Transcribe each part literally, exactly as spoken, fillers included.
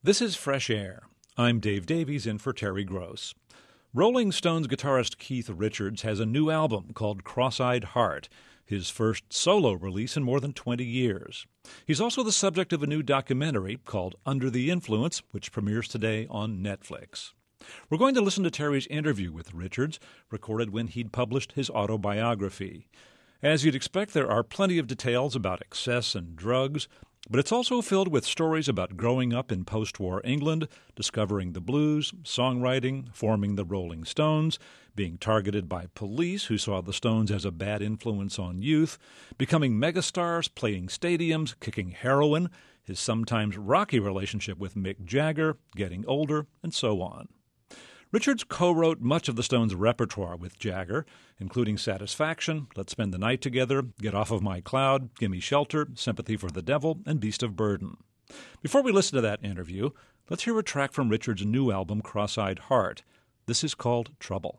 This is Fresh Air. I'm Dave Davies in for Terry Gross. Rolling Stones guitarist Keith Richards has a new album called Cross-Eyed Heart, his first solo release in more than twenty years. He's also the subject of a new documentary called Under the Influence, which premieres today on Netflix. We're going to listen to Terry's interview with Richards, recorded when he'd published his autobiography. As you'd expect, there are plenty of details about excess and drugs, but it's also filled with stories about growing up in post-war England, discovering the blues, songwriting, forming the Rolling Stones, being targeted by police who saw the Stones as a bad influence on youth, becoming megastars, playing stadiums, kicking heroin, his sometimes rocky relationship with Mick Jagger, getting older, and so on. Richards co-wrote much of the Stones' repertoire with Jagger, including Satisfaction, Let's Spend the Night Together, Get Off of My Cloud, Gimme Shelter, Sympathy for the Devil, and Beast of Burden. Before we listen to that interview, let's hear a track from Richards' new album, Cross-Eyed Heart. This is called Trouble.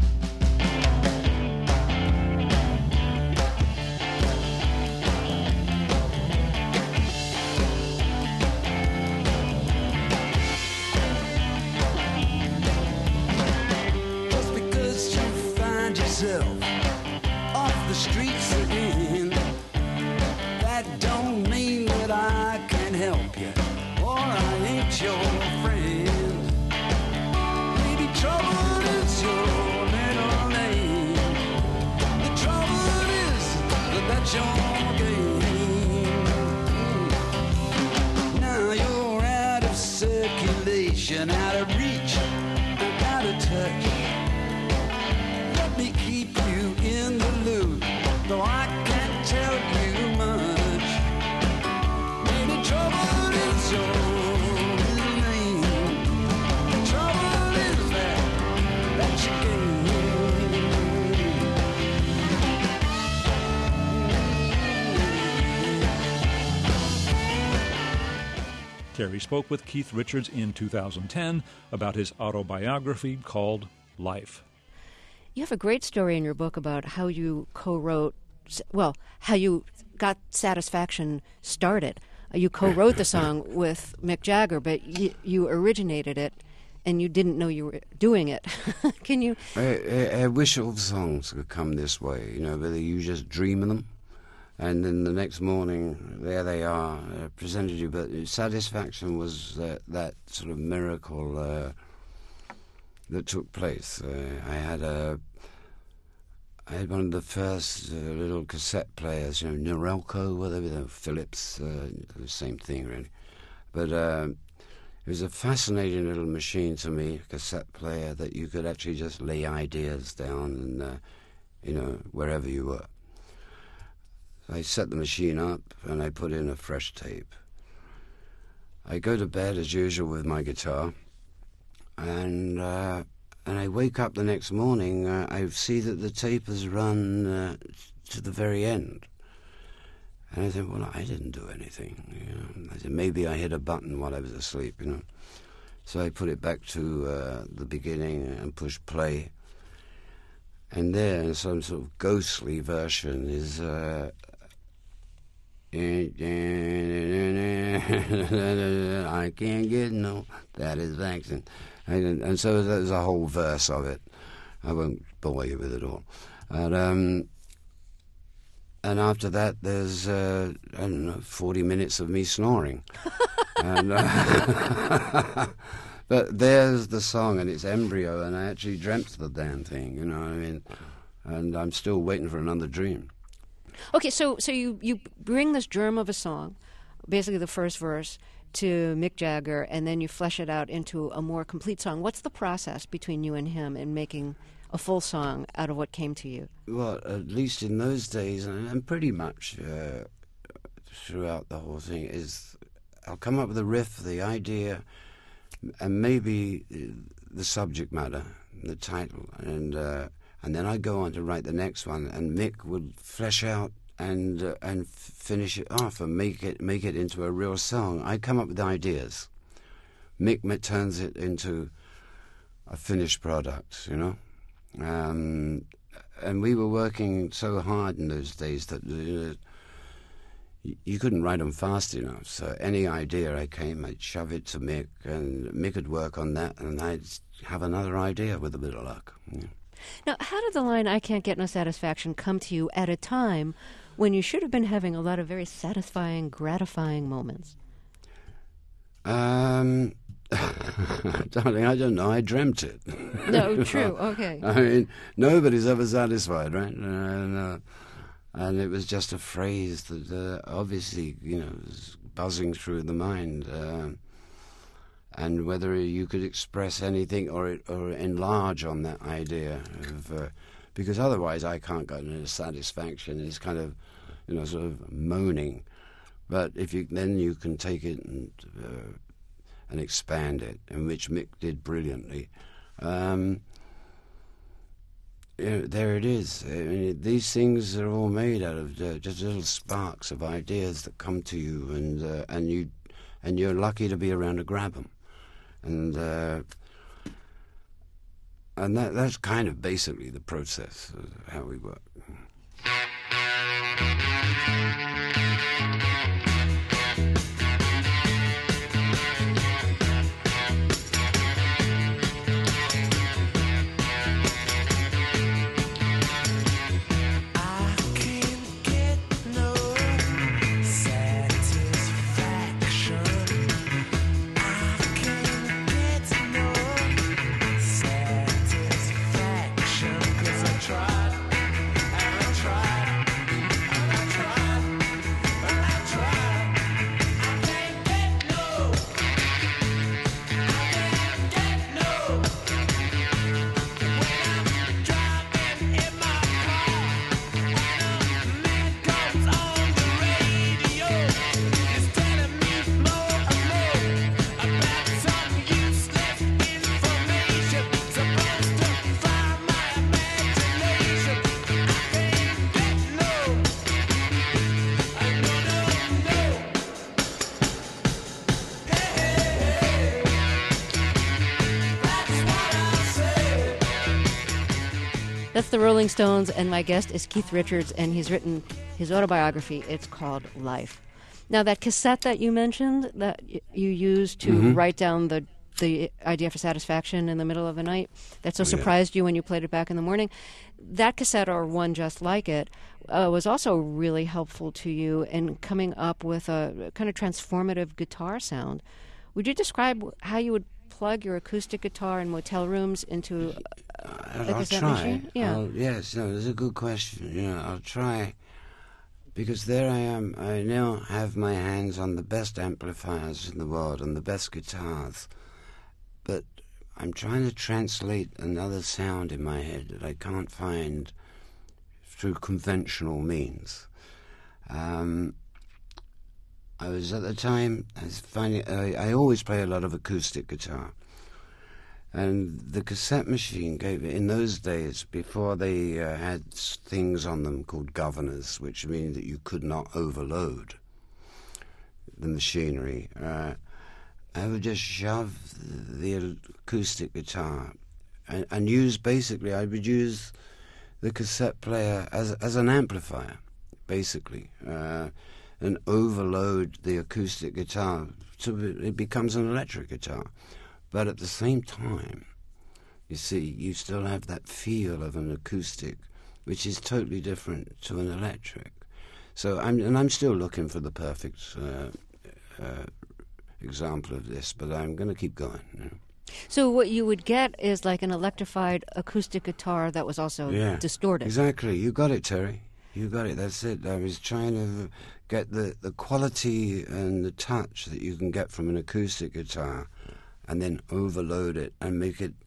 Off the streets again, that don't mean that I can help you, or I ain't your friend. Maybe trouble is your middle name. The trouble is that that's your game. Now you're out of circulation, out of reach, out of touch. Me keep you in the loop, though I can't tell you much. Maybe trouble is your middle name. The trouble is that that's your game. Terry spoke with Keith Richards in two thousand ten about his autobiography called Life. You have a great story in your book about how you co-wrote, well, how you got Satisfaction started. You co-wrote the song with Mick Jagger, but you, you originated it, and you didn't know you were doing it. Can you? I, I, I wish all the songs could come this way, you know, whether you just dream of them, and then the next morning, there they are, uh, presented you. But Satisfaction was that, that sort of miracle uh, that took place. Uh, I had a, I had one of the first uh, little cassette players, you know, Norelco, whatever, they were, Philips, uh, the same thing really. But uh, it was a fascinating little machine to me, a cassette player that you could actually just lay ideas down, and uh, you know, wherever you were. So I set the machine up and I put in a fresh tape. I go to bed as usual with my guitar. And uh, and I wake up the next morning, uh, I see that the tape has run uh, to the very end. And I said, well, I didn't do anything. You know? I said, maybe I hit a button while I was asleep, you know. So I put it back to uh, the beginning and pushed play. And there, in some sort of ghostly version, is... Uh, I can't get no satisfaction. And, and so there's a whole verse of it. I won't bore you with it all. And, um, and after that, there's, uh, I don't know, forty minutes of me snoring. and, uh, but there's the song, and it's embryo, and I actually dreamt the damn thing, you know what I mean? And I'm still waiting for another dream. Okay, so so you, you bring this germ of a song, basically the first verse, to Mick Jagger, and then you flesh it out into a more complete song. What's the process between you and him in making a full song out of what came to you? Well, at least in those days, and pretty much uh, throughout the whole thing, is I'll come up with a riff, the idea, and maybe the subject matter, the title, and... Uh, And then I go on to write the next one, and Mick would flesh out and uh, and f- finish it off and make it make it into a real song. I come up with ideas. Mick turns it into a finished product, you know. Um, and we were working so hard in those days that uh, y- you couldn't write them fast enough. So any idea I came, I'd shove it to Mick, and Mick would work on that, and I'd have another idea with a bit of luck. Yeah. Now, how did the line "I can't get no satisfaction" come to you at a time when you should have been having a lot of very satisfying, gratifying moments? Um, darling, I don't know. I dreamt it. No, true. Okay. I mean, nobody's ever satisfied, right? And, uh, and it was just a phrase that uh, obviously, you know, was buzzing through the mind. Uh, and whether you could express anything or or enlarge on that idea of, uh, because otherwise I can't get into satisfaction. It's kind of, you know, sort of moaning. But if you then you can take it and uh, and expand it, and which Mick did brilliantly. Um, you know, there it is. I mean, these things are all made out of uh, just little sparks of ideas that come to you, and uh, and you and you're lucky to be around to grab them, and uh, and that that's kind of basically the process of how we work. That's the Rolling Stones, and my guest is Keith Richards, and he's written his autobiography. It's called Life. Now, that cassette that you mentioned that y- you used to Mm-hmm. write down the the idea for satisfaction in the middle of the night, that so Oh, yeah. surprised you when you played it back in the morning, that cassette, or one just like it, uh, was also really helpful to you in coming up with a kind of transformative guitar sound. Would you describe how you would plug your acoustic guitar in motel rooms into I'll, the I'll cassette try. machine? Yeah. I'll, yes, no, that's a good question. You know, I'll try, because there I am. I now have my hands on the best amplifiers in the world and the best guitars, but I'm trying to translate another sound in my head that I can't find through conventional means. Um, I was at the time, I was finding, I, I always play a lot of acoustic guitar. And the cassette machine gave, in those days, before they uh, had things on them called governors, which mean that you could not overload the machinery, uh, I would just shove the acoustic guitar and, and use, basically, I would use the cassette player as, as an amplifier, basically. Uh, and overload the acoustic guitar so it becomes an electric guitar. But at the same time, you see, you still have that feel of an acoustic, which is totally different to an electric. So I'm, and I'm still looking for the perfect uh, uh, example of this, but I'm going to keep going. You know. So what you would get is like an electrified acoustic guitar that was also Yeah, distorted. Exactly. You got it, Terry. You got it. That's it. I was trying to get the, the quality and the touch that you can get from an acoustic guitar and then overload it and make it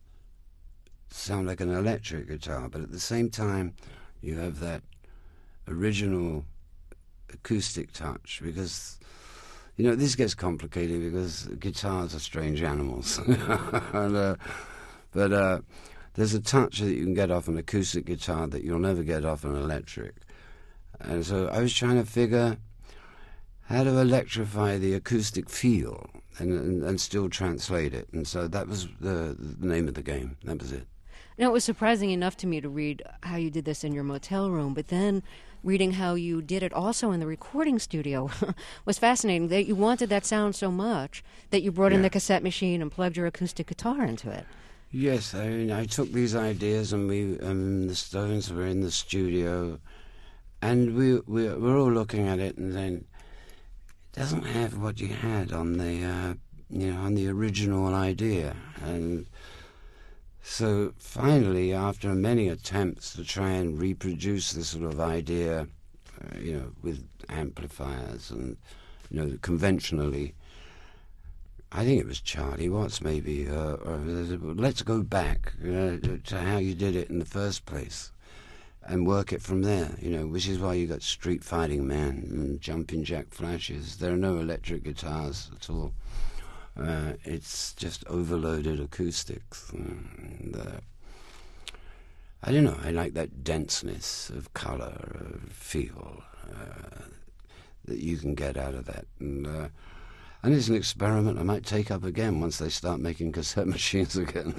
sound like an electric guitar. But at the same time, you have that original acoustic touch, because, you know, this gets complicated because guitars are strange animals. and, uh, but uh, there's a touch that you can get off an acoustic guitar that you'll never get off an electric. And so I was trying to figure how to electrify the acoustic feel and, and, and still translate it. And so that was the, the name of the game. That was it. Now, it was surprising enough to me to read how you did this in your motel room, but then reading how you did it also in the recording studio was fascinating. That you wanted that sound so much that you brought in Yeah. the cassette machine and plugged your acoustic guitar into it. Yes, I mean, I took these ideas, and we, um, the Stones were in the studio, and we, we we're all looking at it, and then it doesn't have what you had on the, uh, you know, on the original idea, and so finally, after many attempts to try and reproduce this sort of idea, uh, you know, with amplifiers and, you know, conventionally. I think it was Charlie Watts, maybe. Uh, or, let's go back uh, to how you did it in the first place, and work it from there. You know, which is why you got Street Fighting Man and Jumping Jack Flashes. There are no electric guitars at all. Uh, it's just overloaded acoustics. And, uh, I don't know. I like that denseness of color, of feel uh, that you can get out of that, and. Uh, And it's an experiment I might take up again once they start making cassette machines again.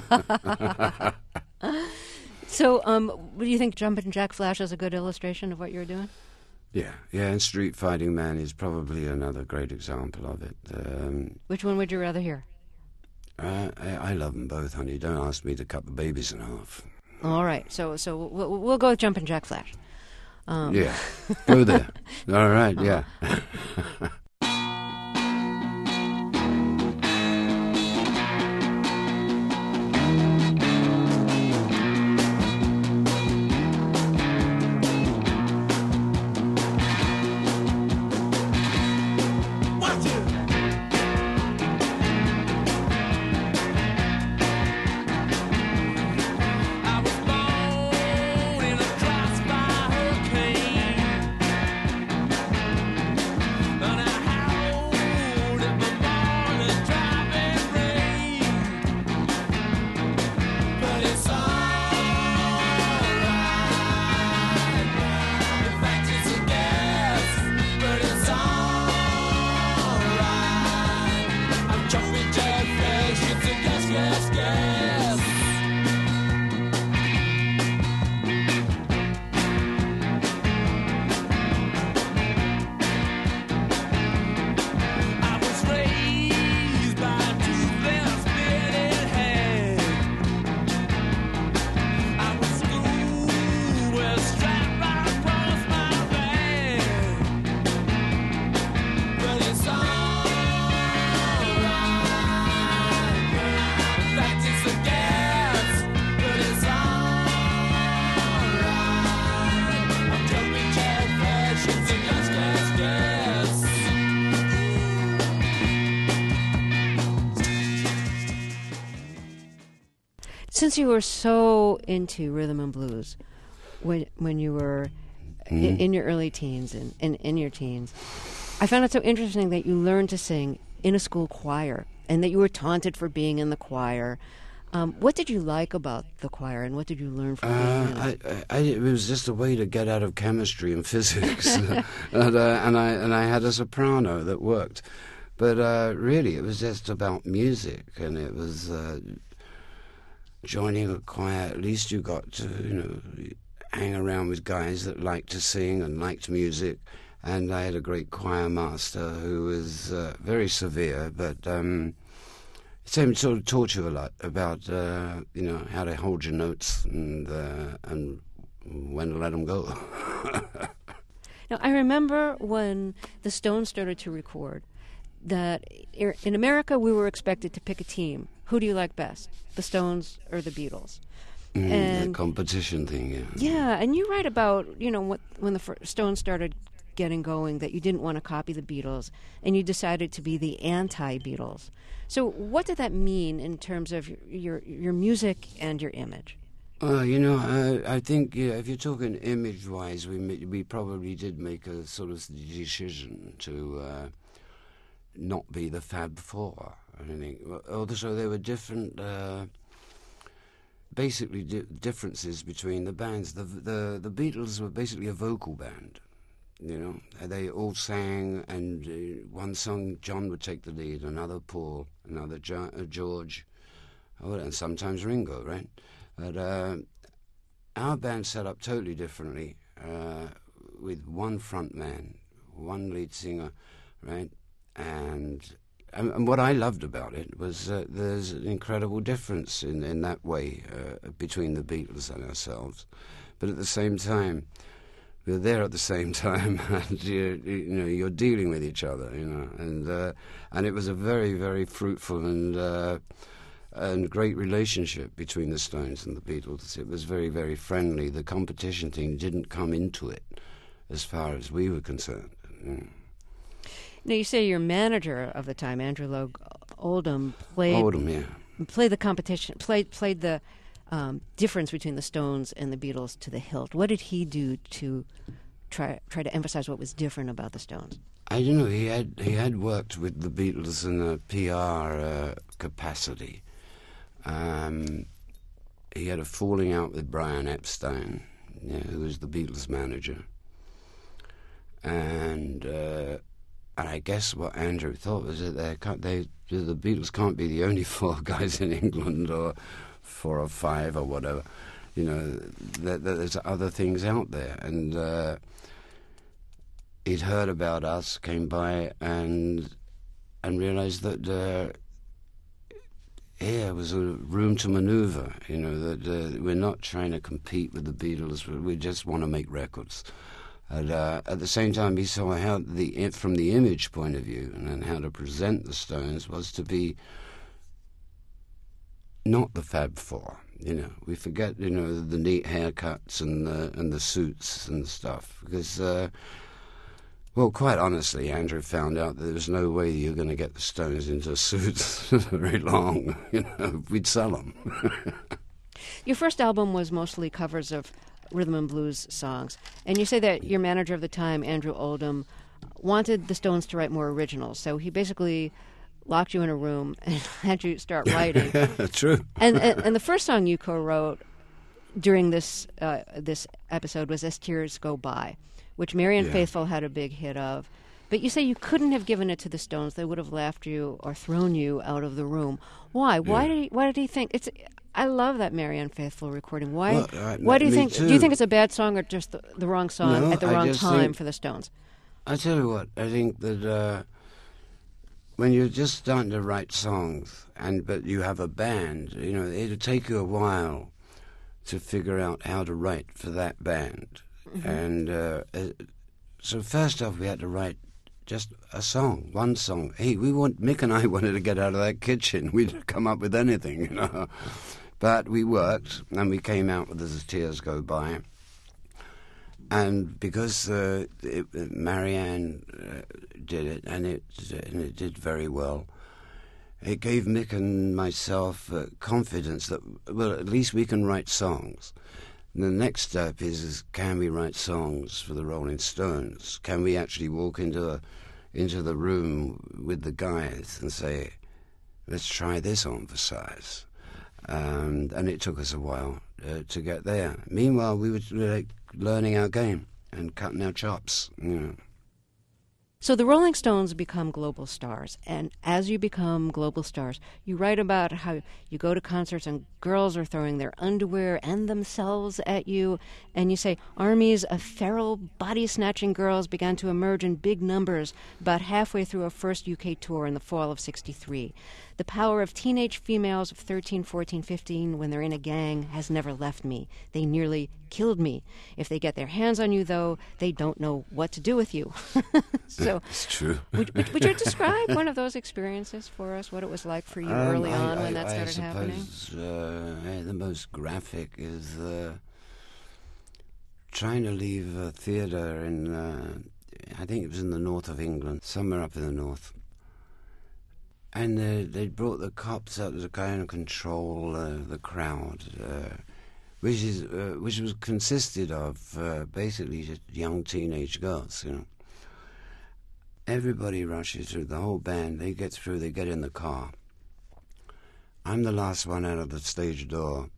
So, um, do you think Jumpin' Jack Flash is a good illustration of what you're doing? yeah, yeah, and Street Fighting Man is probably another great example of it. Um, Which one would you rather hear? uh, I, I love them both, honey. Don't ask me to cut the babies in half. All right, so so we'll, we'll go with Jumpin' Jack Flash. Um. Yeah, go there. All right, yeah. Since you were so into rhythm and blues when when you were Mm-hmm. in, in your early teens and, and in your teens, I found it so interesting that you learned to sing in a school choir and that you were taunted for being in the choir. Um, what did you like about the choir, and what did you learn from being in Uh, it? I, I, it was just a way to get out of chemistry and physics, and, uh, and I and I had a soprano that worked, but uh, really it was just about music, and it was uh, joining a choir. At least you got to you know hang around with guys that liked to sing and liked music, and I had a great choir master who was uh, very severe, but. Um, Same sort of taught you a lot about, uh, you know, how to hold your notes and uh, and when to let them go. Now, I remember when the Stones started to record that i- in America we were expected to pick a team. Who do you like best, the Stones or the Beatles? Mm, the And competition thing, yeah. yeah, and you write about, you know, what, when the fir- Stones started getting going, that you didn't want to copy the Beatles, and you decided to be the anti-Beatles. So what did that mean in terms of your your, your music and your image? Uh, you know, I, I think yeah, if you're talking image-wise, we ma- we probably did make a sort of decision to uh, not be the Fab Four. I think, also there were different, uh, basically di- differences between the bands. The the the Beatles were basically a vocal band. You know, they all sang, and uh, one song John would take the lead, another Paul, another jo- uh, George, oh, and sometimes Ringo, right? But uh, our band set up totally differently. Uh, with one front man, one lead singer, right? And and, and what I loved about it was that there's an incredible difference in, in that way uh, between the Beatles and ourselves. But at the same time, we're there at the same time, and you're, you know, you're dealing with each other, you know, and uh, and it was a very, very fruitful and uh, and great relationship between the Stones and the Beatles. It was very, very friendly. The competition thing didn't come into it, as far as we were concerned. Mm. Now, you say your manager of the time, Andrew Logue Oldham, played Oldham, yeah. played the competition, played played the um, difference between the Stones and the Beatles to the hilt. What did he do to try try to emphasize what was different about the Stones? I don't know. He had he had worked with the Beatles in a P R uh, capacity. Um, he had a falling out with Brian Epstein, yeah, who was the Beatles manager, and. Uh, And I guess what Andrew thought was that they can't, they, the Beatles can't be the only four guys in England, or four or five or whatever. You know, that, that there's other things out there. And uh, he'd heard about us, came by, and and realised that uh, here was a room to manoeuvre. You know, that uh, we're not trying to compete with the Beatles. We just want to make records. And uh, at the same time, he saw how the from the image point of view and how to present the Stones was to be not the Fab Four. You know, we forget, you know, the neat haircuts and the and the suits and stuff because, uh, well, quite honestly, Andrew found out that there was no way you're going to get the Stones into suits very long. You know, we'd sell them. Your first album was mostly covers of rhythm and blues songs. And you say that your manager of the time, Andrew Oldham, wanted the Stones to write more originals. So he basically locked you in a room and had you start writing. True. and, and and the first song you co-wrote during this uh, this episode was As Tears Go By, which Marianne Yeah. Faithfull had a big hit of. But you say you couldn't have given it to the Stones. They would have laughed you or thrown you out of the room. Why? Why Yeah. did he, why did he think... it's? I love that Marianne Faithfull recording. Why? Well, uh, why do you me think? too. Do you think it's a bad song or just the, the wrong song No, at the I wrong just time think- for the Stones? I tell you what, I think that uh, when you're just starting to write songs, and but you have a band, you know, it'll take you a while to figure out how to write for that band. Mm-hmm. And uh, uh, so first off, we had to write just a song, one song. Hey, we want Mick and I wanted to get out of that kitchen. We'd come up with anything, you know. But we worked, and we came out with As Tears Go By. And because uh, it, Marianne uh, did it, and it and it did very well, it gave Mick and myself uh, confidence that, well, at least we can write songs. And the next step is, is, can we write songs for the Rolling Stones? Can we actually walk into a, into the room with the guys and say, let's try this on for size? Um, and it took us a while uh, to get there. Meanwhile, we were like, learning our game and cutting our chops, you know. So the Rolling Stones become global stars, and as you become global stars, you write about how you go to concerts and girls are throwing their underwear and themselves at you, and you say armies of feral, body-snatching girls began to emerge in big numbers about halfway through a first U K tour in the fall of sixty-three. The power of teenage females of thirteen, fourteen, fifteen when they're in a gang has never left me. They nearly killed me. If they get their hands on you, though, they don't know what to do with you. So, it's true. would, would, would you describe one of those experiences for us, what it was like for you Um, early I- on I- when that I started happening? suppose, uh, eh, the most graphic is uh, trying to leave a theatre in, uh, I think it was in the north of England, somewhere up in the north. And uh, they brought the cops out to kind of control uh, the crowd, uh, which is uh, which was consisted of uh, basically just young teenage girls, you know. Everybody rushes through, the whole band, they get through, they get in the car. I'm the last one out of the stage door,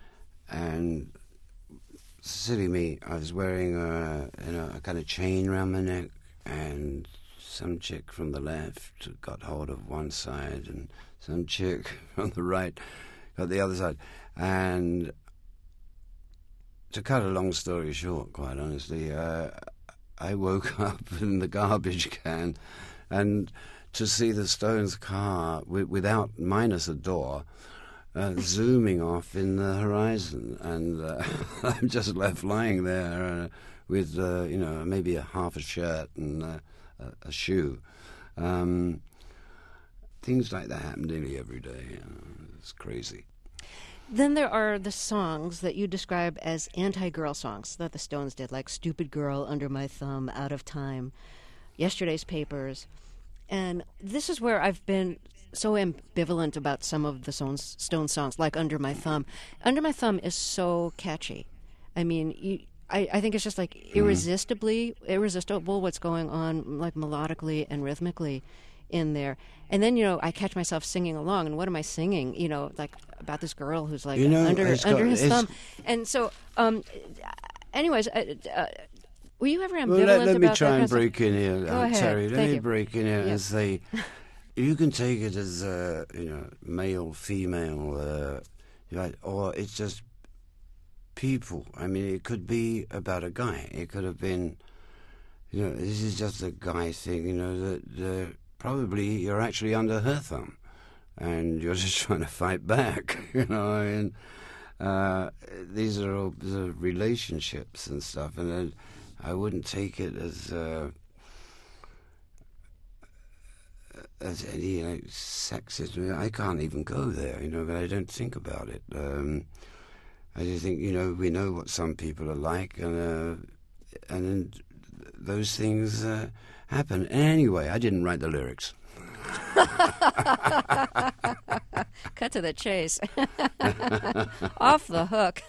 and silly me, I was wearing a, you know, a kind of chain around my neck, and some chick from the left got hold of one side, and some chick from the right got the other side. And to cut a long story short, quite honestly, uh, I woke up in the garbage can, and to see the Stones car w- without minus a door, uh, zooming off in the horizon, and uh, I'm just left lying there uh, with uh, you know maybe a half a shirt and uh, a, a shoe. Um, things like that happen nearly every day. You know, it's crazy. Then there are the songs that you describe as anti-girl songs that the Stones did, like Stupid Girl, Under My Thumb, Out of Time, Yesterday's Papers. And this is where I've been so ambivalent about some of the Stones, Stones songs, like Under My Thumb. Under My Thumb is so catchy. I mean, you, I, I think it's just like irresistibly, irresistible what's going on, like melodically and rhythmically in there. And then, you know, I catch myself singing along, and what am I singing? You know, like about this girl who's like you know, under under got, his thumb. And so, um, anyways, uh, uh, were you ever ambivalent well, let, let about me that try kind and of stuff? break in here, Go uh, ahead. Terry. Let Thank me you. break in here Yeah. and say, you can take it as uh, you know, male, female, uh, right, or it's just people. I mean, it could be about a guy. It could have been, you know, this is just a guy thing. You know that uh, probably you're actually under her thumb, and you're just trying to fight back. You know, I mean, uh, these are all the relationships and stuff, and then I wouldn't take it as. Uh, As any you know, sexism, I can't even go there, you know, but I don't think about it. Um, I just think, you know, we know what some people are like, and uh, and then those things uh, happen. Anyway, I didn't write the lyrics. Cut to the chase. Off the hook.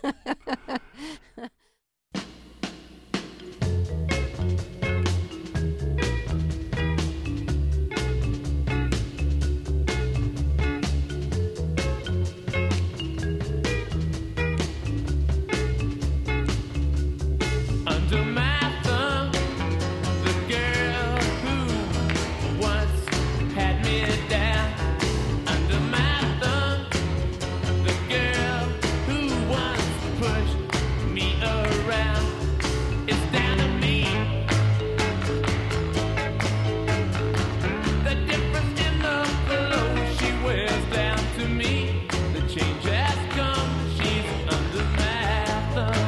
Under my thumb, the girl who once had me down. Under my thumb, the girl who once pushed me around. It's down to me. The difference in the clothes she wears down to me. The change has come. She's under my thumb.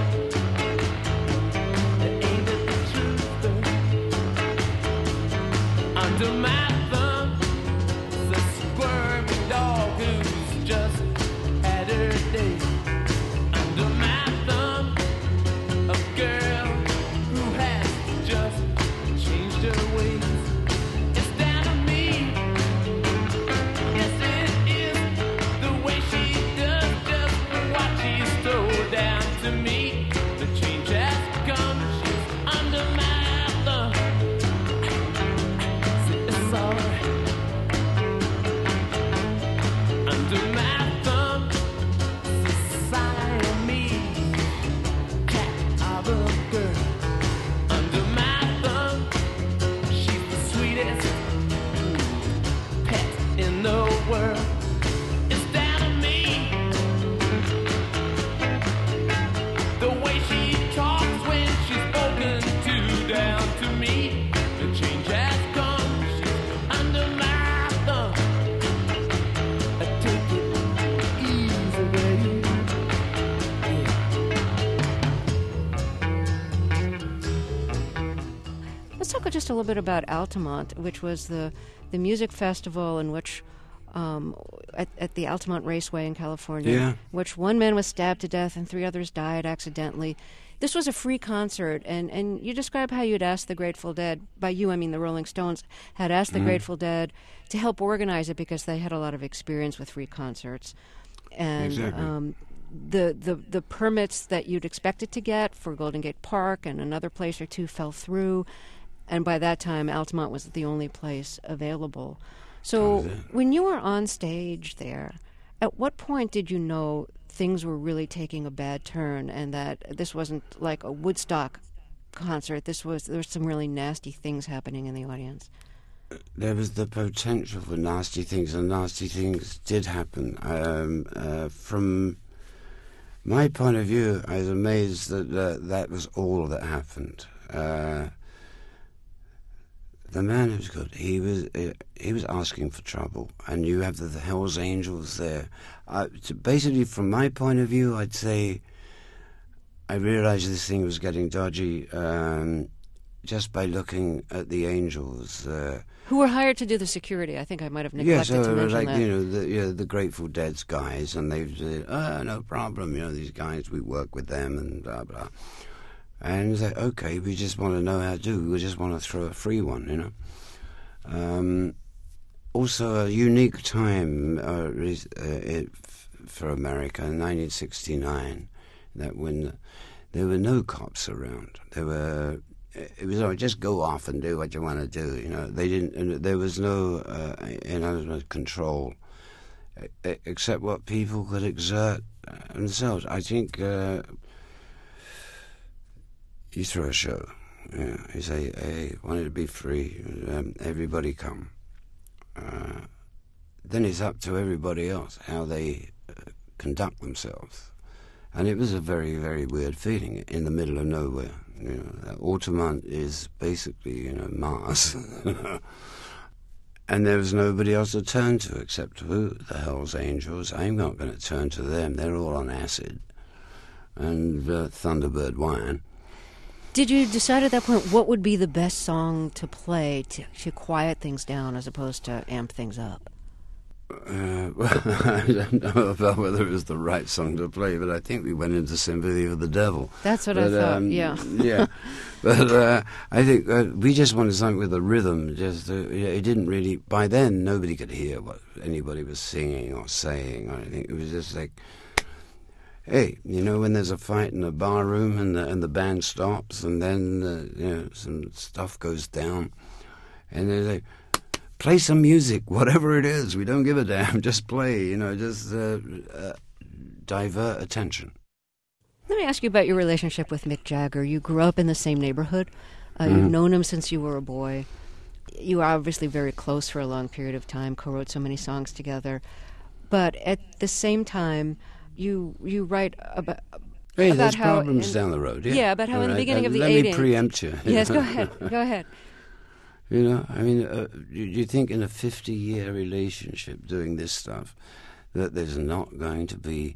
Under my thumb, the squirmy dog who's just had her day. Under my thumb, a girl who has just changed her ways. It's down to me. Yes, it is the way she does just what she's told down to me. The change has come. She's under my thumb. Under my thumb, Siamese cat of a girl. Under my thumb, she's the sweetest pet in the world. It's down to me. The way she talks when she's spoken to down to me. The change has come. She's under my thumb. I take it easy, baby. Let's talk just a little bit about Altamont, which was the, the music festival in which, um, at, at the Altamont Raceway in California, Yeah. which one man was stabbed to death and three others died accidentally. This was a free concert, and, and you describe how you'd asked the Grateful Dead, by you I mean the Rolling Stones, had asked the Grateful Dead to help organize it because they had a lot of experience with free concerts. And Exactly. um, the, the, the permits that you'd expected to get for Golden Gate Park and another place or two fell through. And by that time, Altamont was the only place available. So That was it. when you were on stage there, at what point did you know things were really taking a bad turn and that this wasn't like a Woodstock concert? This was, there were some really nasty things happening in the audience. There was the potential for nasty things, and nasty things did happen. Um, uh, from my point of view, I was amazed that uh, that was all that happened. Uh, the man who's good, he was uh, he was asking for trouble, and you have the, the Hell's Angels there. Uh, to basically, from my point of view, I'd say I realized this thing was getting dodgy um, just by looking at the Angels. Uh, Who were hired to do the security? I think I might have Yes, neglected uh, to mention like that. you know, the you know, the Grateful Dead's guys, and they've said, "Oh, no problem." You know, these guys, we work with them, and blah blah. And it's like, okay, we just want to know how to do. We just want to throw a free one, you know. Um, also, a unique time uh, is, uh, it, for America in nineteen sixty-nine, that when there were no cops around, there were. It was oh, just go off and do what you want to do. You know, they didn't. And there was no uh, you know control, except what people could exert themselves. I think uh, you throw a show. You know, you say, "Hey, want it to be free? Um, everybody come." Uh, then it's up to everybody else how they uh, conduct themselves, and it was a very, very weird feeling in the middle of nowhere. You know, Altamont is basically, you know, Mars. And there was nobody else to turn to except who? The Hells Angels. I'm not going to turn to them. They're all on acid. And uh, Thunderbird wine. Did you decide at that point what would be the best song to play to, to quiet things down as opposed to amp things up? Uh, well, I don't know about whether it was the right song to play, but I think we went into Sympathy for the Devil. That's what but, I thought, um, yeah. yeah. But uh, I think uh, we just wanted something with a rhythm. Just uh, it didn't really... By then, nobody could hear what anybody was singing or saying or anything. It was just like, hey, you know, when there's a fight in a bar room and the, and the band stops and then uh, you know, some stuff goes down, and they're like... Play some music, whatever it is. We don't give a damn. Just play, you know, just uh, uh, divert attention. Let me ask you about your relationship with Mick Jagger. You grew up in the same neighborhood. Uh, Mm-hmm. You've known him since you were a boy. You were obviously very close for a long period of time, co-wrote so many songs together. But at the same time, you you write about... Hey, about there's how problems in- down the road. Yeah, Yeah, about how All in the right, beginning uh, of the let eighties... me preempt you. Yes, go ahead. Go ahead. You know, I mean, uh, you, you think in a fifty-year relationship doing this stuff that there's not going to be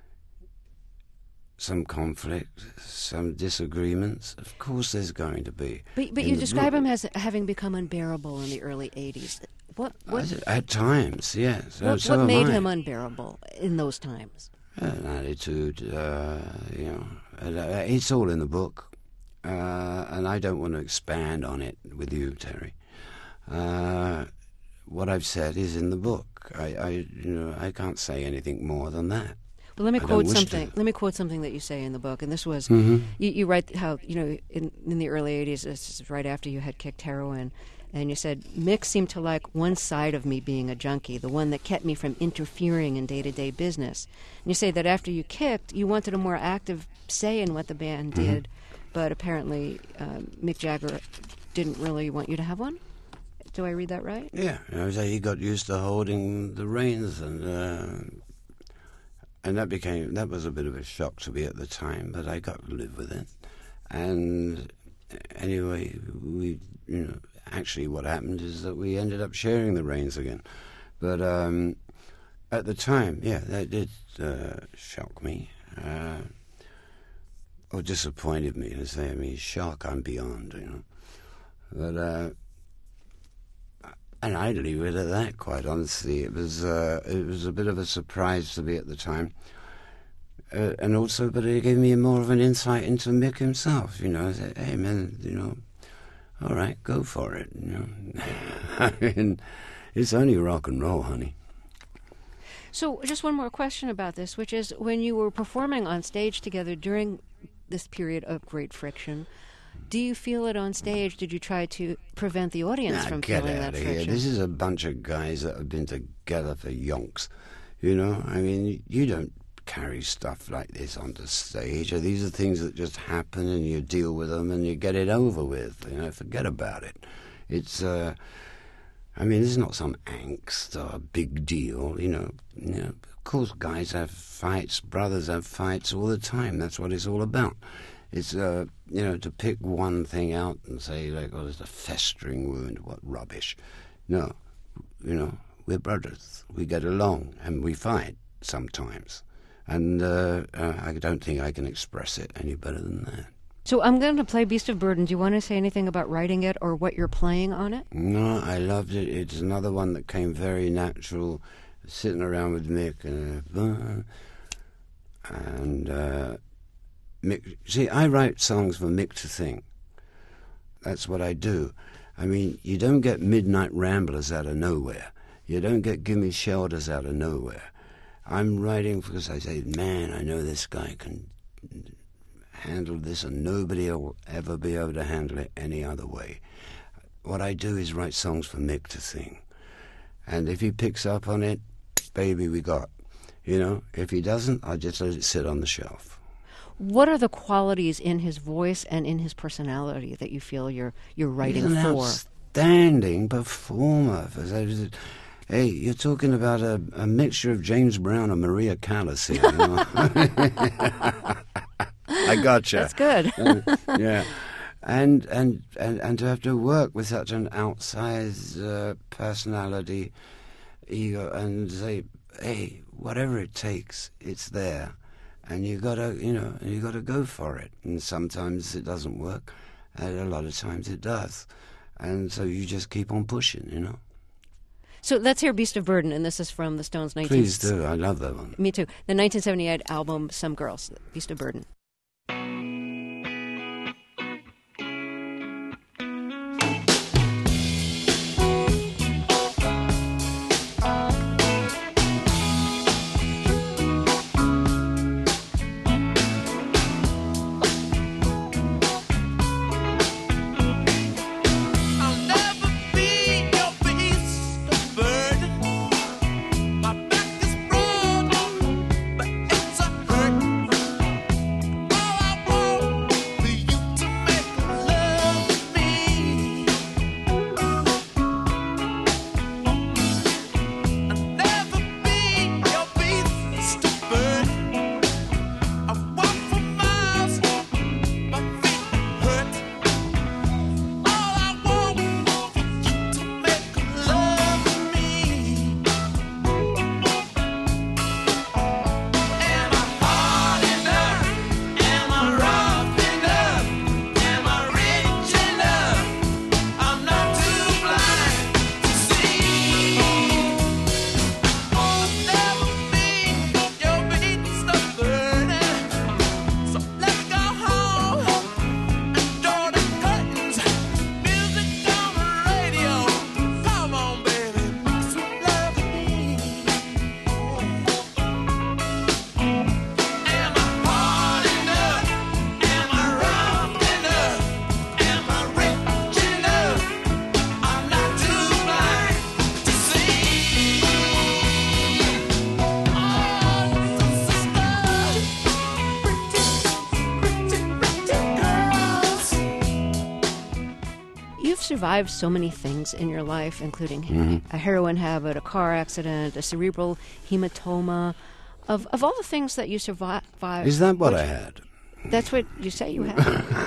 some conflict, some disagreements? Of course there's going to be. But, but In you the describe book- him as having become unbearable in the early eighties. What what, At times, yes. So- what, so what am made I. him unbearable in those times? An attitude, uh, you know, and, uh, it's all in the book. Uh, and I don't want to expand on it with you, Terry. Uh, what I've said is in the book. I, I, you know, I can't say anything more than that. Well, let me I don't quote wish something. to. Let me quote something that you say in the book, and this was Mm-hmm. you, you write how you know in in the early eighties. This is right after you had kicked heroin, and you said Mick seemed to like one side of me being a junkie, the one that kept me from interfering in day to day business. And you say that after you kicked, you wanted a more active say in what the band Mm-hmm. did, but apparently um, Mick Jagger didn't really want you to have one. Do I read that right? Yeah, you know, so he got used to holding the reins, and uh, and that became that was a bit of a shock to me at the time, but I got to live with it. And anyway, we, you know, actually what happened is that we ended up sharing the reins again. But um, at the time, yeah, that did uh, shock me. Uh, or disappointed me, to say. I mean, shock I'm beyond, you know. But uh, and I'd leave it at that. Quite honestly, it was uh, it was a bit of a surprise to me at the time, uh, and also, but it gave me more of an insight into Mick himself. You know, I said, hey man, you know, all right, go for it. You know, I mean, it's only rock and roll, honey. So, just one more question about this, which is when you were performing on stage together during this period of great friction, do you feel it on stage? Did you try to prevent the audience Nah, from get feeling out that of here. friction? This is a bunch of guys that have been together for yonks. You know, I mean, you don't carry stuff like this onto stage. These are things that just happen, and you deal with them, and you get it over with. You know, forget about it. It's, uh, I mean, this is not some angst or a big deal. You know, you know, of course, guys have fights, brothers have fights all the time. That's what it's all about. It's, uh, you know, to pick one thing out and say, like, oh, it's a festering wound, what rubbish. No, you know, we're brothers. We get along and we fight sometimes. And uh, uh, I don't think I can express it any better than that. So I'm going to play Beast of Burden. Do you want to say anything about writing it or what you're playing on it? No, I loved it. It's another one that came very natural, sitting around with Mick. And, uh, and uh, Mick, see, I write songs for Mick to think. That's what I do. I mean, you don't get Midnight Ramblers out of nowhere. You don't get Gimme Shelters out of nowhere. I'm writing because I say, man, I know this guy can handle this and nobody will ever be able to handle it any other way. What I do is write songs for Mick to sing. And if he picks up on it, baby, we got. You know, if he doesn't, I just let it sit on the shelf. What are the qualities in his voice and in his personality that you feel you're you're writing He's an for? outstanding performer. Hey, you're talking about a, a mixture of James Brown and Maria Callas here. You know? I gotcha. That's good. uh, yeah, and, and and and to have to work with such an outsized uh, personality, ego, and say, hey, whatever it takes, it's there, and you gotta, you know, you gotta go for it. And sometimes it doesn't work, and a lot of times it does, and so you just keep on pushing, you know. So let's hear Beast of Burden, and this is from the Stones' nineteen... Please do. I love that one. Me too. The nineteen seventy-eight album, Some Girls, Beast of Burden. I'll never be your beast of burden. My back is broad, but it's a hurt. All I want for you to make love with me. I'll never be your beast of burden. I walk for miles, my feet hurt. All I want for you to make love with me. Am I hard enough? Am I rough enough? Am I rich enough? I'm not too blind to see. I'll never be your beast of burden. So let's go home and draw the curtains. Music on the radio. Come on, baby, make sweet love to me. Am I hard enough? Am I rough enough? Am I rich enough? I'm not too blind to see. You've survived so many things in your life, including a heroin habit, a car accident, a cerebral hematoma. Of of all the things that you survived... Is that what which- I had? That's what you say you had.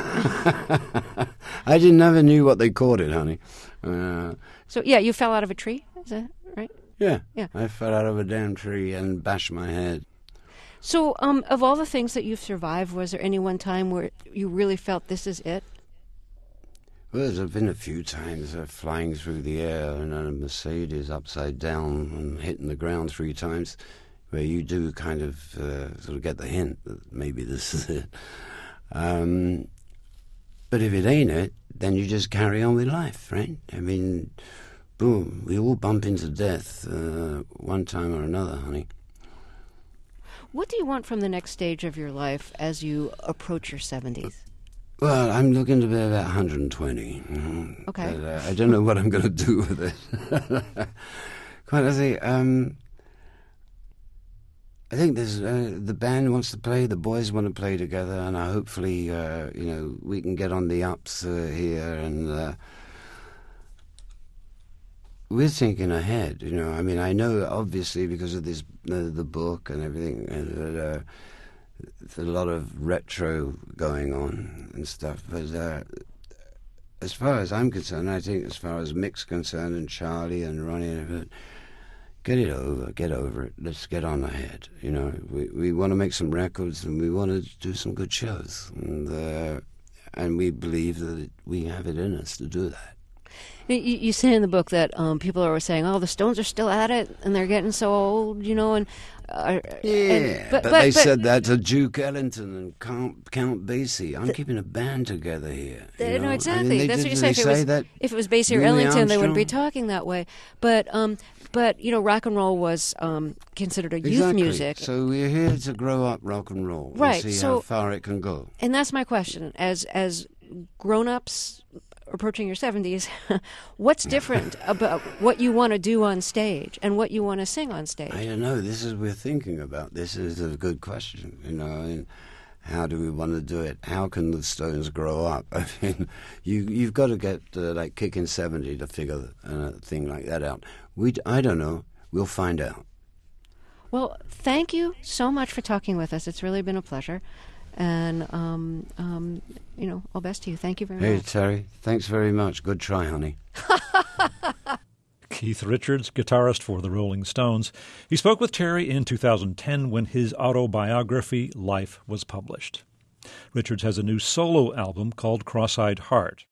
I didn't never knew what they called it, honey. Uh, So, yeah, you fell out of a tree? Is that right? yeah, Yeah. I fell out of a damn tree and bashed my head. So, um, of all the things that you've survived, was there any one time where you really felt this is it? Well, there's been a few times uh, flying through the air in a Mercedes upside down and hitting the ground three times, where you do kind of uh, sort of get the hint that maybe this is it. Um, but if it ain't it, then you just carry on with life, right? I mean, boom, we all bump into death uh, one time or another, honey. What do you want from the next stage of your life as you approach your seventies? Well, I'm looking to be about one hundred twenty. You know, Okay. but, uh, I don't know what I'm going to do with it. Quite honestly, um, I think there's uh, the band wants to play, the boys want to play together, and I hopefully, uh, you know, we can get on the ups uh, here, and uh, we're thinking ahead. You know, I mean, I know obviously because of this, uh, the book and everything, uh, uh, a lot of retro going on and stuff. But uh, as far as I'm concerned, I think as far as Mick's concerned and Charlie and Ronnie and everything, get it over, get over it. Let's get on ahead. You know, we we want to make some records and we want to do some good shows, and uh, and we believe that we have it in us to do that. You, you say in the book that um, people are saying, "Oh, the Stones are still at it, and they're getting so old," you know, and uh, yeah, and, but, but they but, said that to Duke Ellington and Count, Count Basie. I'm the, keeping a band together here. They, know? No, exactly. They, That's did, what you're saying. If it, was, that if it was Basie or Louis Ellington, Armstrong? They wouldn't be talking that way. But um, but you know, rock and roll was um, considered a youth exactly. music. So we're here to grow up rock and roll, right? And see so, how far it can go. And that's my question: as as grown-ups approaching your seventies, what's different about what you want to do on stage and what you want to sing on stage? I don't know. This is we're thinking about. This is a good question. You know, and how do we want to do it? How can the Stones grow up? I mean, you you've got to get uh, like kicking seventy to figure a thing like that out. We I don't know. We'll find out. Well, thank you so much for talking with us. It's really been a pleasure. And, um, um, you know, all best to you. Thank you very hey, much. Hey, Terry. Thanks very much. Good try, honey. Keith Richards, guitarist for the Rolling Stones. He spoke with Terry in two thousand ten when his autobiography, Life, was published. Richards has a new solo album called Cross-Eyed Heart.